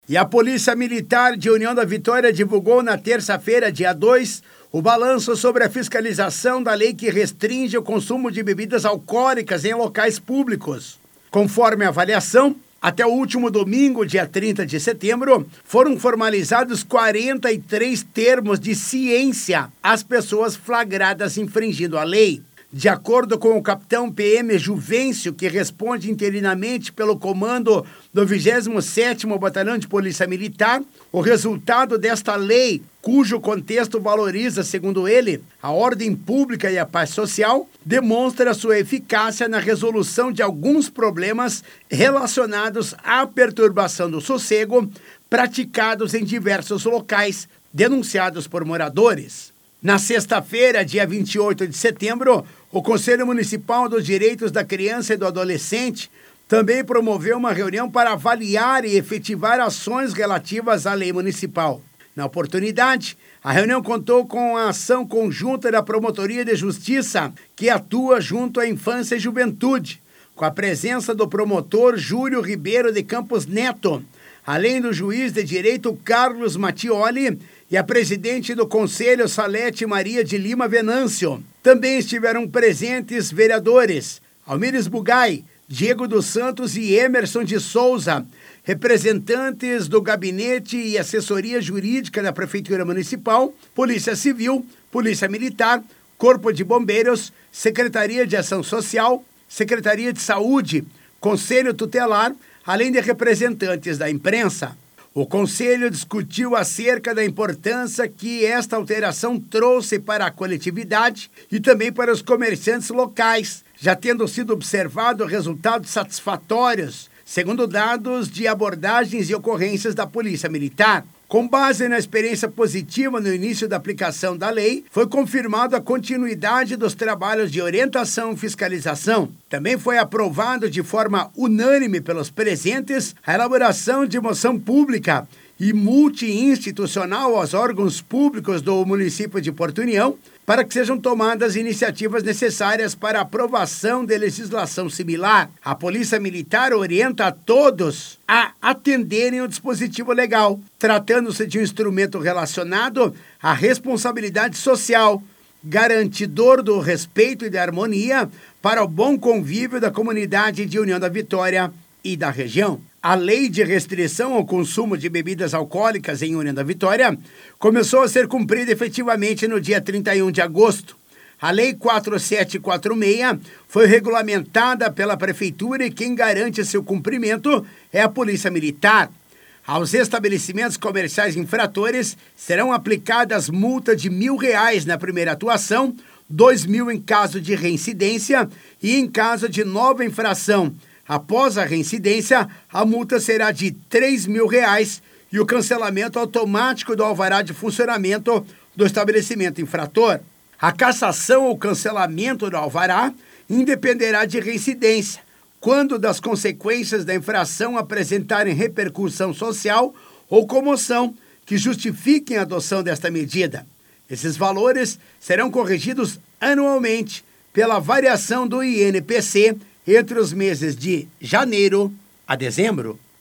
E a Polícia Militar de União da Vitória divulgou na terça-feira, dia 2, o balanço sobre a fiscalização da lei que restringe o consumo de bebidas alcoólicas em locais públicos. Conforme a avaliação, até o último domingo, dia 30 de setembro, foram formalizados 43 termos de ciência às pessoas flagradas infringindo a lei. De acordo com o capitão PM Juvencio, que responde interinamente pelo comando do 27º Batalhão de Polícia Militar, o resultado desta lei, cujo contexto valoriza, segundo ele, a ordem pública e a paz social, demonstra sua eficácia na resolução de alguns problemas relacionados à perturbação do sossego praticados em diversos locais, denunciados por moradores. Na sexta-feira, dia 28 de setembro, o Conselho Municipal dos Direitos da Criança e do Adolescente também promoveu uma reunião para avaliar e efetivar ações relativas à lei municipal. Na oportunidade, a reunião contou com a ação conjunta da Promotoria de Justiça, que atua junto à Infância e Juventude, com a presença do promotor Júlio Ribeiro de Campos Neto, além do juiz de direito Carlos Mattioli e a presidente do Conselho Salete Maria de Lima Venâncio. Também estiveram presentes vereadores Almires Bugai, Diego dos Santos e Emerson de Souza, representantes do Gabinete e Assessoria Jurídica da Prefeitura Municipal, Polícia Civil, Polícia Militar, Corpo de Bombeiros, Secretaria de Ação Social, Secretaria de Saúde, Conselho Tutelar, além de representantes da imprensa. O Conselho discutiu acerca da importância que esta alteração trouxe para a coletividade e também para os comerciantes locais, já tendo sido observado resultados satisfatórios, segundo dados de abordagens e ocorrências da Polícia Militar. Com base na experiência positiva no início da aplicação da lei, foi confirmada a continuidade dos trabalhos de orientação e fiscalização. Também foi aprovado de forma unânime pelos presentes a elaboração de moção pública e multi-institucional aos órgãos públicos do município de Porto União para que sejam tomadas iniciativas necessárias para a aprovação de legislação similar. A Polícia Militar orienta a todos a atenderem o dispositivo legal, tratando-se de um instrumento relacionado à responsabilidade social, garantidor do respeito e da harmonia para o bom convívio da comunidade de União da Vitória e da região. A lei de restrição ao consumo de bebidas alcoólicas em União da Vitória começou a ser cumprida efetivamente no dia 31 de agosto. A Lei 4746 foi regulamentada pela Prefeitura e quem garante seu cumprimento é a Polícia Militar. Aos estabelecimentos comerciais infratores serão aplicadas multas de R$ 1.000 na primeira atuação, R$ 2.000 em caso de reincidência e em caso de nova infração. Após a reincidência, a multa será de R$ 3.000 e o cancelamento automático do alvará de funcionamento do estabelecimento infrator. A cassação ou cancelamento do alvará independerá de reincidência, quando das consequências da infração apresentarem repercussão social ou comoção que justifiquem a adoção desta medida. Esses valores serão corrigidos anualmente pela variação do INPC entre os meses de janeiro a dezembro.